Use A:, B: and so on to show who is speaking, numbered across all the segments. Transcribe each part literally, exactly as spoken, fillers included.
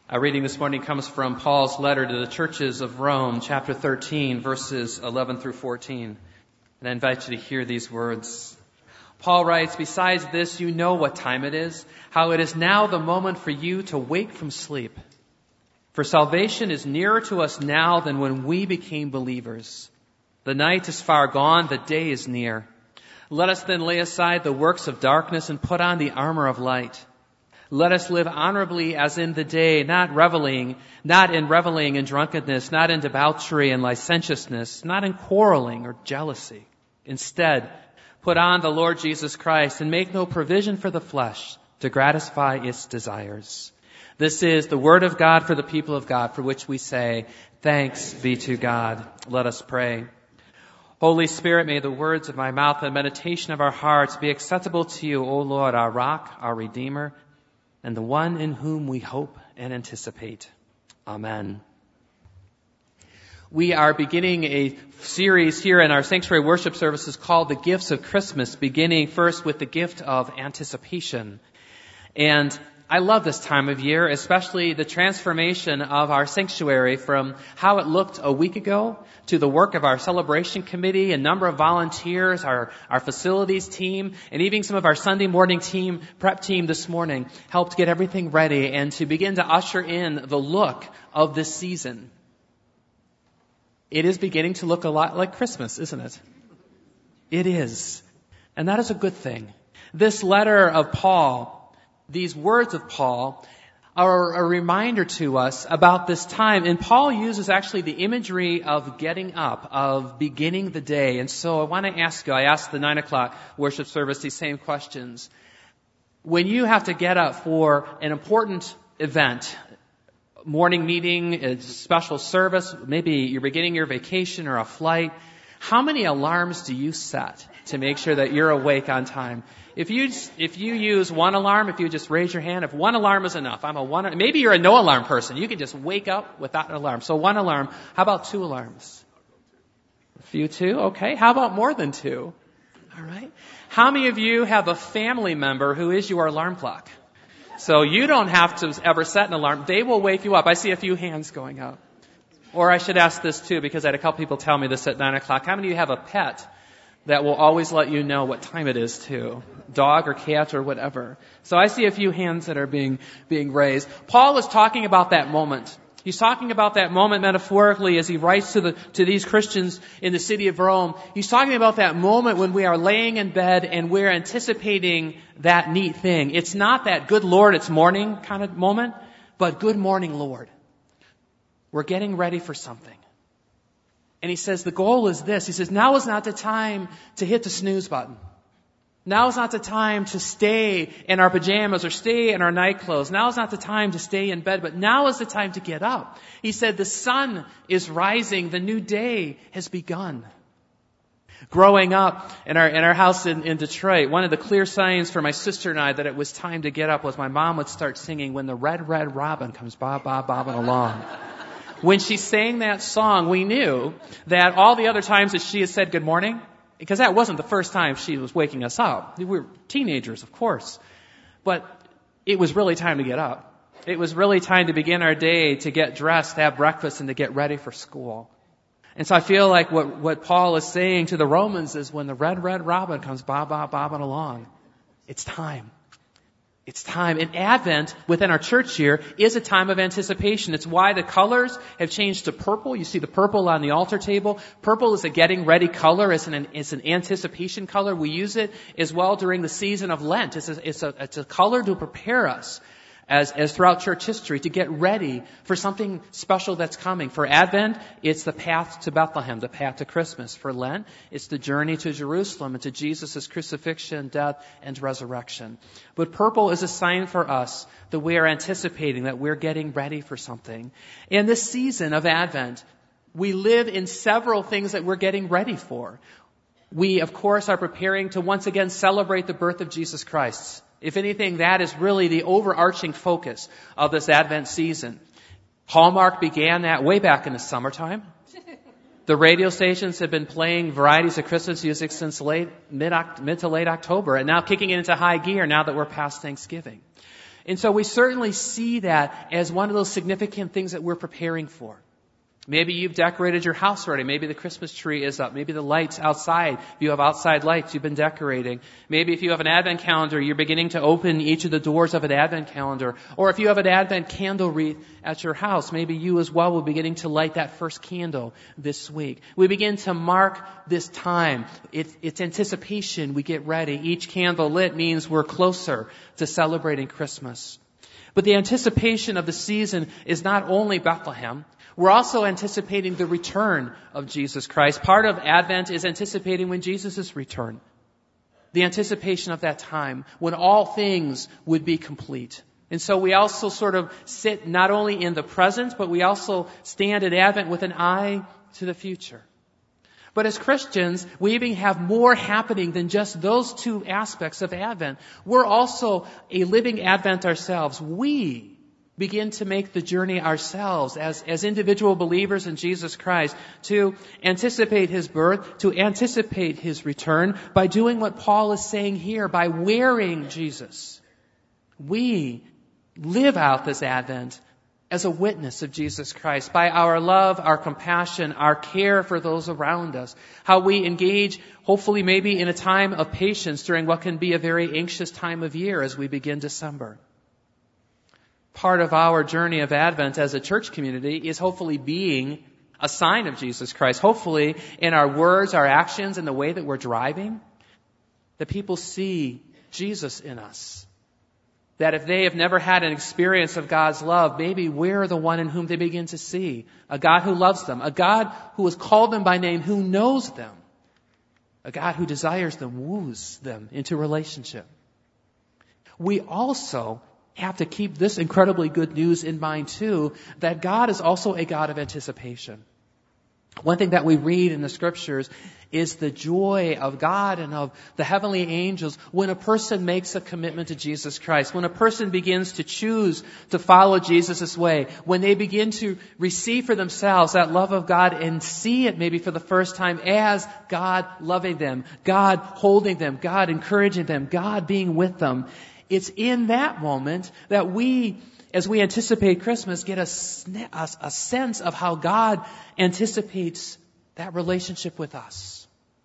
A: Our reading this morning comes from Paul's letter to the churches of Rome, chapter thirteen, verses eleven through fourteen. And I invite you to hear these words. Paul writes, "Besides this, you know what time it is, how it is now the moment for you to wake from sleep. For salvation is nearer to us now than when we became believers. The night is far gone, the day is near. Let us then lay aside the works of darkness and put on the armor of light. Let us live honorably as in the day, not reveling, not in reveling and drunkenness, not in debauchery and licentiousness, not in quarreling or jealousy. Instead, put on the Lord Jesus Christ and make no provision for the flesh to gratify its desires." This is the word of God for the people of God, for which we say, thanks be to God. Let us pray. Holy Spirit, may the words of my mouth and the meditation of our hearts be acceptable to you, O Lord, our rock, our Redeemer, and the one in whom we hope and anticipate. Amen. We are beginning a series here in our sanctuary worship services called The Gifts of Christmas, beginning first with the gift of anticipation. And I love this time of year, especially the transformation of our sanctuary from how it looked a week ago to the work of our celebration committee, a number of volunteers, our, our facilities team, and even some of our Sunday morning team, prep team this morning helped get everything ready and to begin to usher in the look of this season. It is beginning to look a lot like Christmas, isn't it? It is. And that is a good thing. This letter of Paul, these words of Paul, are a reminder to us about this time. And Paul uses actually the imagery of getting up, of beginning the day. And so I want to ask you, I asked the nine o'clock worship service these same questions. When you have to get up for an important event, morning meeting, a special service, maybe you're beginning your vacation or a flight, how many alarms do you set to make sure that you're awake on time? If you if you use one alarm, if you just raise your hand, if one alarm is enough, I'm a one. Maybe you're a no alarm person. You can just wake up without an alarm. So one alarm. How about two alarms? A few two. Okay. How about more than two? All right. How many of you have a family member who is your alarm clock? So you don't have to ever set an alarm. They will wake you up. I see a few hands going up. Or I should ask this too, because I had a couple people tell me this at nine o'clock. How many of you have a pet that will always let you know what time it is too? Dog or cat or whatever. So I see a few hands that are being, being raised. Paul is talking about that moment. He's talking about that moment metaphorically as he writes to the, to these Christians in the city of Rome. He's talking about that moment when we are laying in bed and we're anticipating that neat thing. It's not that good Lord, it's morning kind of moment, but good morning, Lord. We're getting ready for something. And he says the goal is this. He says now is not the time to hit the snooze button. Now is not the time to stay in our pajamas or stay in our night clothes. Now is not the time to stay in bed, but now is the time to get up. He said the sun is rising. The new day has begun. Growing up in our in our house in, in Detroit, one of the clear signs for my sister and I that it was time to get up was my mom would start singing "When the Red, Red Robin Comes Bob, Bob, Bobbing Along." When she sang that song, we knew that all the other times that she had said good morning, because that wasn't the first time she was waking us up. We were teenagers, of course. But it was really time to get up. It was really time to begin our day, to get dressed, to have breakfast, and to get ready for school. And so I feel like what, what Paul is saying to the Romans is when the red, red robin comes bob, bob, bobbing along, it's time. It's time. And Advent within our church year is a time of anticipation. It's why the colors have changed to purple. You see the purple on the altar table. Purple is a getting ready color. It's an, it's an anticipation color. We use it as well during the season of Lent. It's a, it's a, it's a color to prepare us as, as throughout church history to get ready for something special that's coming. For Advent, it's the path to Bethlehem, the path to Christmas. For Lent, it's the journey to Jerusalem and to Jesus' crucifixion, death, and resurrection. But purple is a sign for us that we are anticipating, that we're getting ready for something. In this season of Advent, we live in several things that we're getting ready for. We, of course, are preparing to once again celebrate the birth of Jesus Christ. If anything, that is really the overarching focus of this Advent season. Hallmark began that way back in the summertime. The radio stations have been playing varieties of Christmas music since late, mid, mid to late October, and now kicking it into high gear now that we're past Thanksgiving. And so we certainly see that as one of those significant things that we're preparing for. Maybe you've decorated your house already. Maybe the Christmas tree is up. Maybe the lights outside. If you have outside lights, you've been decorating. Maybe if you have an Advent calendar, you're beginning to open each of the doors of an Advent calendar. Or if you have an Advent candle wreath at your house, maybe you as well will be beginning to light that first candle this week. We begin to mark this time. It's, it's anticipation. We get ready. Each candle lit means we're closer to celebrating Christmas. But the anticipation of the season is not only Bethlehem. We're also anticipating the return of Jesus Christ. Part of Advent is anticipating when Jesus' return. The anticipation of that time when all things would be complete. And so we also sort of sit not only in the present, but we also stand at Advent with an eye to the future. But as Christians, we even have more happening than just those two aspects of Advent. We're also a living Advent ourselves. We begin to make the journey ourselves as, as individual believers in Jesus Christ to anticipate His birth, to anticipate His return by doing what Paul is saying here, by wearing Jesus. We live out this Advent as a witness of Jesus Christ by our love, our compassion, our care for those around us, how we engage, hopefully maybe in a time of patience during what can be a very anxious time of year as we begin December. Part of our journey of Advent as a church community is hopefully being a sign of Jesus Christ. Hopefully in our words, our actions, and the way that we're driving, that people see Jesus in us. That if they have never had an experience of God's love, maybe we're the one in whom they begin to see. A God who loves them. A God who has called them by name, who knows them. A God who desires them, woos them into relationship. We also have to keep this incredibly good news in mind too, that God is also a God of anticipation. One thing that we read in the scriptures is the joy of God and of the heavenly angels when a person makes a commitment to Jesus Christ, when a person begins to choose to follow Jesus' way, when they begin to receive for themselves that love of God and see it maybe for the first time as God loving them, God holding them, God encouraging them, God being with them. It's in that moment that we, as we anticipate Christmas, get a, a, a sense of how God anticipates that relationship with us.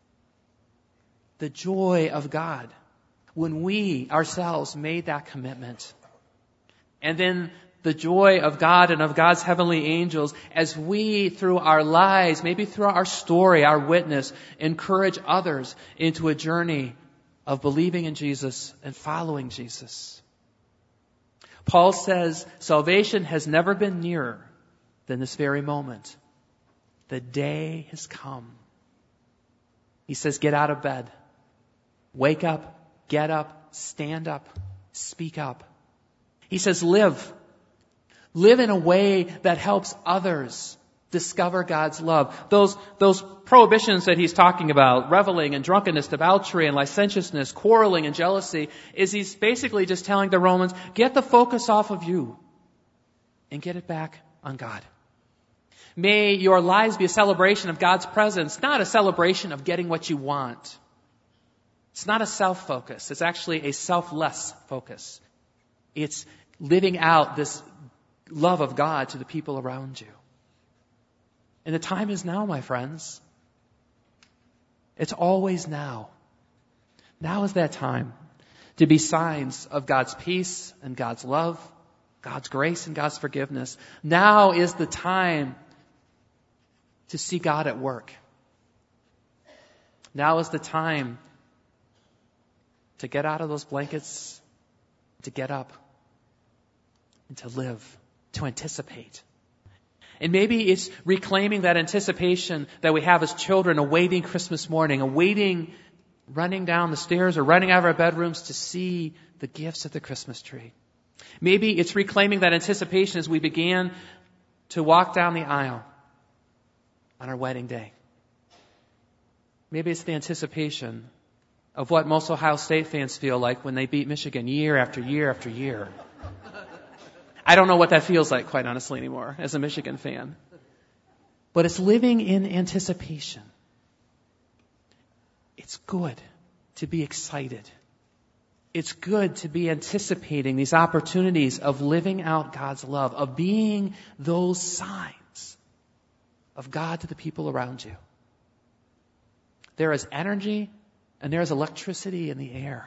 A: The joy of God when we ourselves made that commitment. And then the joy of God and of God's heavenly angels as we, through our lives, maybe through our story, our witness, encourage others into a journey of believing in Jesus and following Jesus. Paul says salvation has never been nearer than this very moment. The day has come. He says, get out of bed. Wake up, get up, stand up, speak up. He says, live. Live in a way that helps others discover God's love. Those, those prohibitions that he's talking about, reveling and drunkenness, debauchery and licentiousness, quarreling and jealousy, is he's basically just telling the Romans, get the focus off of you and get it back on God. May your lives be a celebration of God's presence, not a celebration of getting what you want. It's not a self-focus. It's actually a selfless focus. It's living out this love of God to the people around you. And the time is now, my friends. It's always now. Now is that time to be signs of God's peace and God's love, God's grace and God's forgiveness. Now is the time to see God at work. Now is the time to get out of those blankets, to get up, and to live, to anticipate. And maybe it's reclaiming that anticipation that we have as children, awaiting Christmas morning, awaiting running down the stairs or running out of our bedrooms to see the gifts of the Christmas tree. Maybe it's reclaiming that anticipation as we began to walk down the aisle on our wedding day. Maybe it's the anticipation of what most Ohio State fans feel like when they beat Michigan year after year after year. I don't know what that feels like, quite honestly, anymore as a Michigan fan. But it's living in anticipation. It's good to be excited. It's good to be anticipating these opportunities of living out God's love, of being those signs of God to the people around you. There is energy and there is electricity in the air.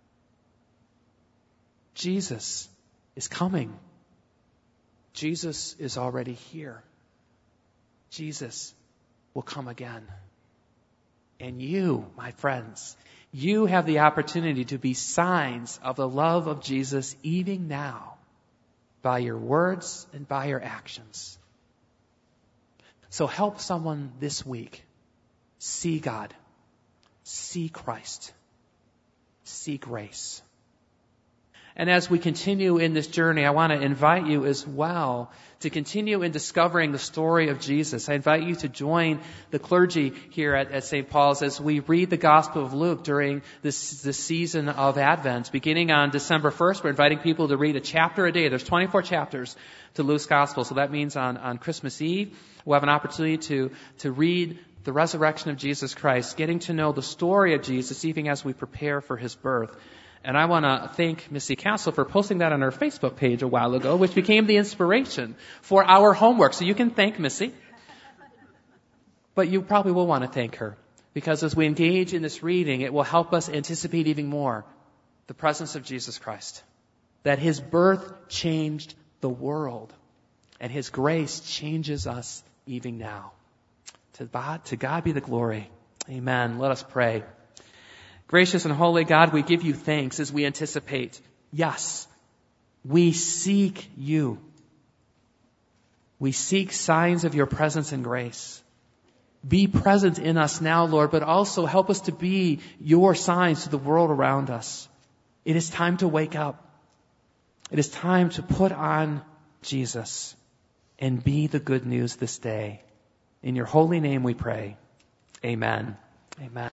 A: Jesus is coming. Jesus is already here. Jesus will come again. And you, my friends, you have the opportunity to be signs of the love of Jesus even now by your words and by your actions. So help someone this week see God, see Christ, see grace. And as we continue in this journey, I want to invite you as well to continue in discovering the story of Jesus. I invite you to join the clergy here at, at Saint Paul's as we read the Gospel of Luke during this, this season of Advent. Beginning on December first, we're inviting people to read a chapter a day. There's twenty-four chapters to Luke's Gospel. So that means on, on Christmas Eve, we'll have an opportunity to, to read the resurrection of Jesus Christ, getting to know the story of Jesus even as we prepare for his birth. And I want to thank Missy Castle for posting that on her Facebook page a while ago, which became the inspiration for our homework. So you can thank Missy. But you probably will want to thank her, because as we engage in this reading, it will help us anticipate even more the presence of Jesus Christ. That his birth changed the world, and his grace changes us even now. To God, to God be the glory. Amen. Let us pray. Gracious and holy God, we give you thanks as we anticipate. Yes, we seek you. We seek signs of your presence and grace. Be present in us now, Lord, but also help us to be your signs to the world around us. It is time to wake up. It is time to put on Jesus and be the good news this day. In your holy name we pray. Amen. Amen.